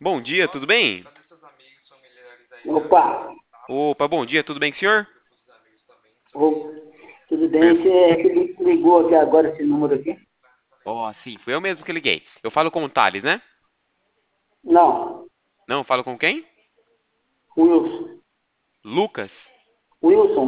Bom dia, tudo bem? Opa, Opa, bom dia, tudo bem com o senhor? ô, tudo bem? Per- Você é que ligou aqui agora esse número aqui? Ó, sim, foi eu mesmo que liguei. Eu falo com o Thales, né? Não, Não, eu falo com quem? Wilson. Lucas? Wilson.